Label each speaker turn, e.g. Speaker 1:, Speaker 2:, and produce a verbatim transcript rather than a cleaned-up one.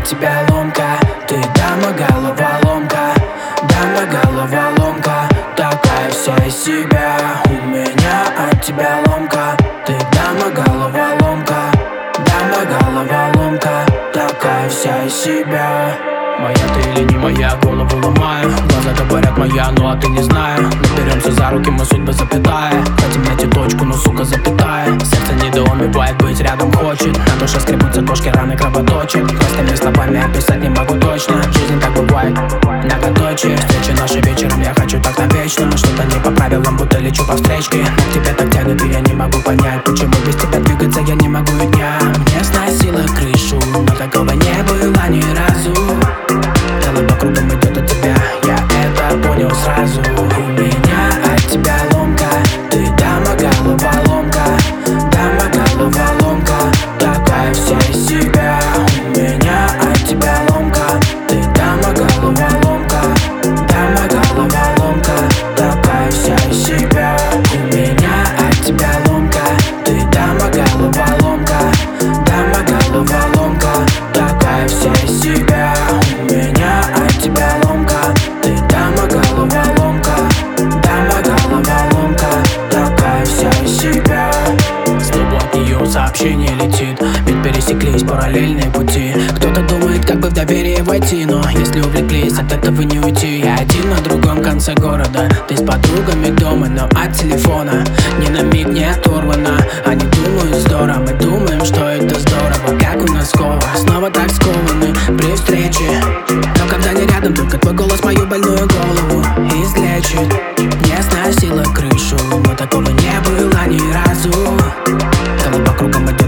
Speaker 1: от тебя ломка. Ты дама головоломка, дама головоломка, такая вся из себя. У меня от тебя ломка. Ты дама головоломка, дама головоломка, такая вся из себя.
Speaker 2: Моя ты или не моя, голову ломаю. Глаза говорят моя, ну а ты не знаю. Мы беремся за руки, мы судьба запятая. Хотим найти точку, но сука запятая. Сердце недоумевает, быть рядом хочет. На душе скребутся кошки, раны кровоточат. Простыми словами описать не могу точно. Жизнь так бывает, многоточие. Встречи наши вечером, я хочу так навечно. Что-то не по правилам, будто лечу по встречке. Но к тебе так тянет, и я не могу понять, почему без тебя двигаться я не могу и дня. Мне сносило крышу, но такого не было ни разу. Тело по кругам идет от тебя, я это понял сразу.
Speaker 1: У меня от тебя ломка. Ты дама головоломка, дама головоломка, такая вся из себя. У меня от тебя ломка. Ты дама головоломка, дама головоломка, такая вся из себя. У меня от тебя ломка. Ты дама головоломка, дама головоломка, такая вся из себя. У меня от тебя ломка. Ты дама головоломка, дама головоломка, такая вся из себя.
Speaker 2: Снова от нее сообщение летит, ведь пересеклись параллельные пути. Кто-то думает, как бы в доверие войти, но если увлеклись, от этого не уйти. Я один на другом конце города, ты с подругами дома, но от телефона ни на миг не оторвана. Они думают здорово, мы думаем, что это здорово. Как у нас скоро, снова так скованы при встрече. Но когда не рядом, только твой голос мою больную голову излечит. Не сносило крышу, но такого не было ни разу. Тело по кругам идет